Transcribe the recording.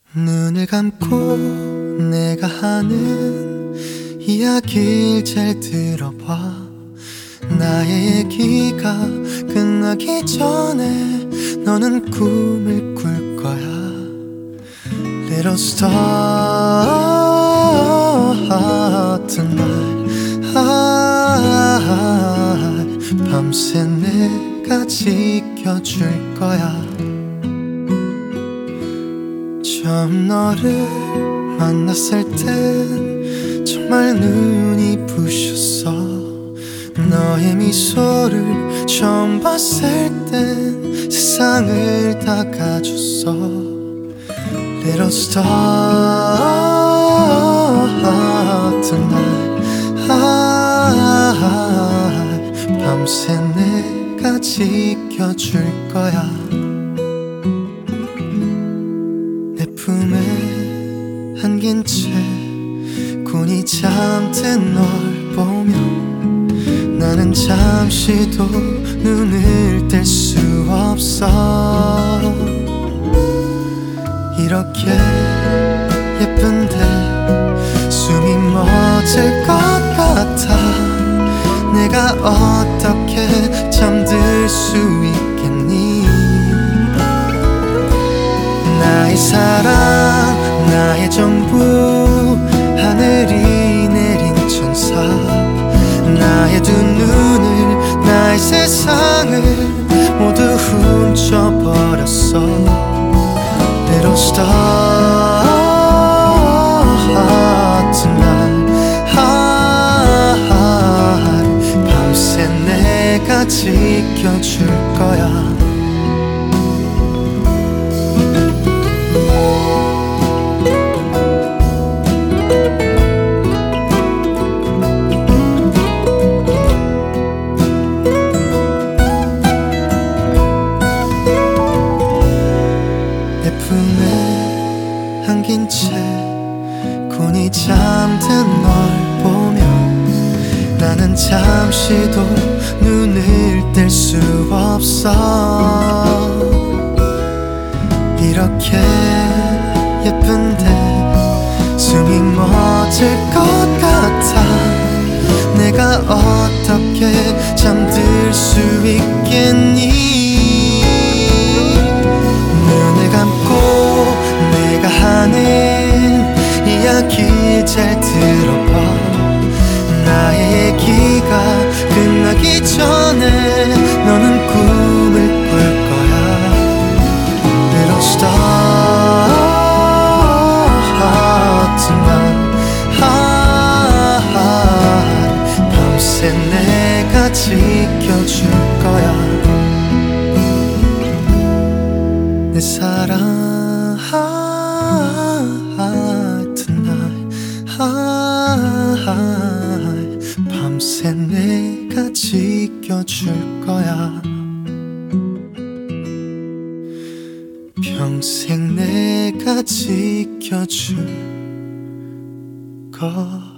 눈을 감고 내가 하는 이야기를 잘 들어봐. 나의 얘기가 끝나기 전에 너는 꿈을 꿀 거야. Little star tonight. 밤새 내가 지켜줄 거야. 처음 너를 만났을 땐 정말 눈이 부셨어. 너의 미소를 처음 봤을 땐 세상을 다 가졌어. Little star tonight. 밤새 내가 지켜줄 거야. 내 품에 안긴 채 곤히 잠든 널 보며 나는 잠시도 눈을 뗄 수 없어. 이렇게 예쁜데 숨이 멎을 것 같아. 내가 어떻게 잠들 수 있겠니? 나의 사랑, 나의 전부, 하늘이 내린 천사. 나의 두 눈을, 나의 세상을 모두 훔쳐버렸어. Little star tonight. 밤새 내가 지켜줄 거야. 내 품에 안긴 채 곤히 잠든 널 보며 나는 잠시도 눈을 뗄 수 없어. 이렇게 예쁜데 숨이 멎을 것 같아. 내가 어떻게 잠들 수 있겠니? 눈을 감고 내가 하는 이야기 잘 들어봐. 나의 얘기가 끝나기 전에 너는 꿈을 꿀 거야. Little star tonight. 밤새 내가 지켜줄 거야. 내 사랑 tonight. 밤새 내가 지켜줄 거야. 평생 내가 지켜줄 거야.